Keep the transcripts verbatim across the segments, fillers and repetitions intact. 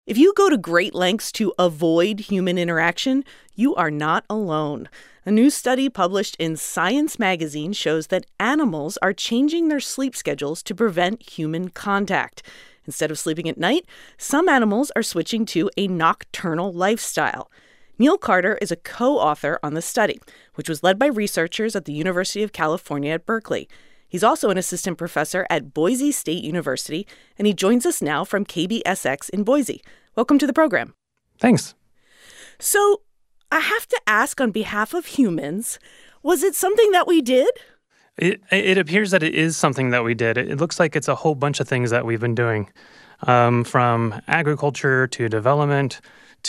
If you go to great lengths to avoid human interaction, you are not alone. A new study published in Science magazine shows that animals are changing their sleep schedules to prevent human contact. Instead of sleeping at night, some animals are switching to a nocturnal lifestyle. Neil Carter is a co-author on the study, which was led by researchers at the University of California at Berkeley. He's also an assistant professor at Boise State University, and he joins us now from K B S X in Boise. Welcome to the program. Thanks. So, I have to ask on behalf of humans, was it something that we did? It, it appears that it is something that we did. It looks like it's a whole bunch of things that we've been doing, um, from agriculture to development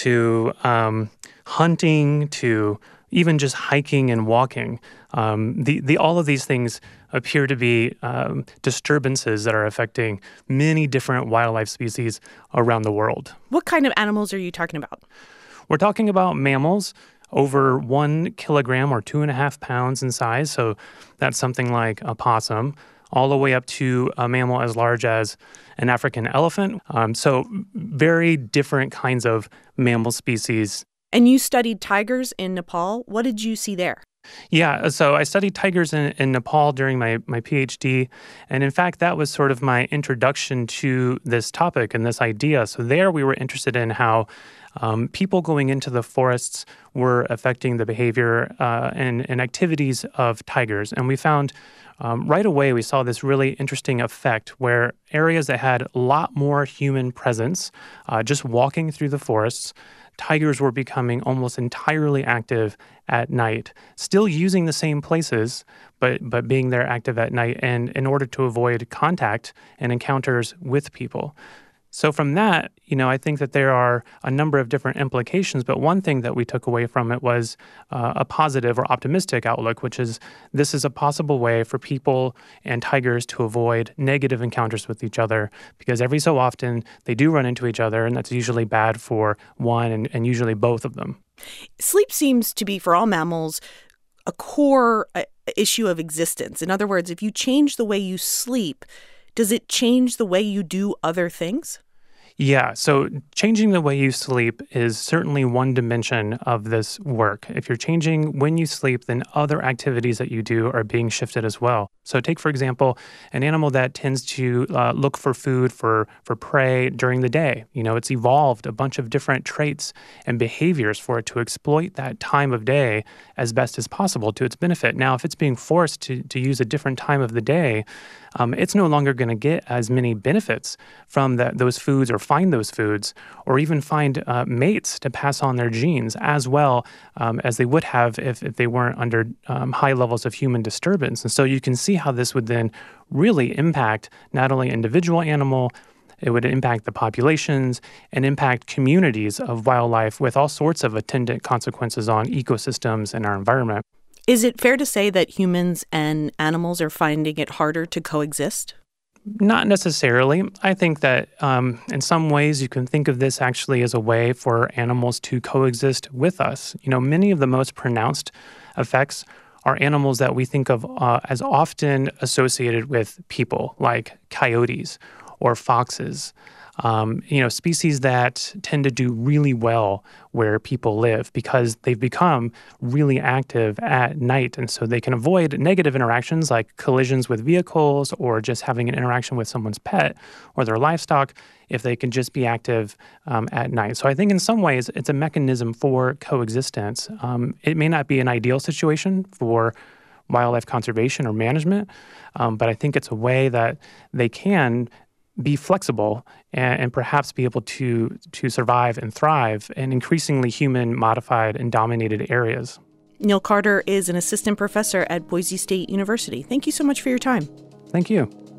to um, hunting to even just hiking and walking. Um, the, the, all of these things appear to be um, disturbances that are affecting many different wildlife species around the world. What kind of animals are you talking about? We're talking about mammals over one kilogram or two and a half pounds in size. So that's something like a possum, all the way up to a mammal as large as an African elephant. Um, so very different kinds of mammal species. And you studied tigers in Nepal. What did you see there? Yeah, so I studied tigers in, in Nepal during my, my PhD, and in fact, that was sort of my introduction to this topic and this idea. So there we were interested in how um, people going into the forests were affecting the behavior uh, and, and activities of tigers. And we found um, right away, we saw this really interesting effect where areas that had a lot more human presence, uh, just walking through the forests, tigers were becoming almost entirely active at night, still using the same places, but but being there active at night, and in order to avoid contact and encounters with people. So from that, you know, I think that there are a number of different implications, but one thing that we took away from it was uh, a positive or optimistic outlook, which is this is a possible way for people and tigers to avoid negative encounters with each other, because every so often they do run into each other, and that's usually bad for one and, and usually both of them. Sleep seems to be, for all mammals, a core uh, issue of existence. In other words, if you change the way you sleep, does it change the way you do other things? Yeah, so changing the way you sleep is certainly one dimension of this work. If you're changing when you sleep, then other activities that you do are being shifted as well. So take, for example, an animal that tends to uh, look for food for, for prey during the day. You know, it's evolved a bunch of different traits and behaviors for it to exploit that time of day as best as possible to its benefit. Now, if it's being forced to, to use a different time of the day, um, it's no longer going to get as many benefits from the, those foods or find those foods or even find uh, mates to pass on their genes as well um, as they would have if, if they weren't under um, high levels of human disturbance. And so you can see how this would then really impact not only individual animal, it would impact the populations and impact communities of wildlife with all sorts of attendant consequences on ecosystems and our environment. Is it fair to say that humans and animals are finding it harder to coexist? Not necessarily. I think that um, in some ways you can think of this actually as a way for animals to coexist with us. You know, many of the most pronounced effects are animals that we think of uh, as often associated with people, like coyotes or foxes. Um, you know, species that tend to do really well where people live because they've become really active at night. And so they can avoid negative interactions like collisions with vehicles or just having an interaction with someone's pet or their livestock if they can just be active um, at night. So I think in some ways it's a mechanism for coexistence. Um, it may not be an ideal situation for wildlife conservation or management, um, but I think it's a way that they can be flexible and, and perhaps be able to to survive and thrive in increasingly human-modified and dominated areas. Neil Carter is an assistant professor at Boise State University. Thank you so much for your time. Thank you.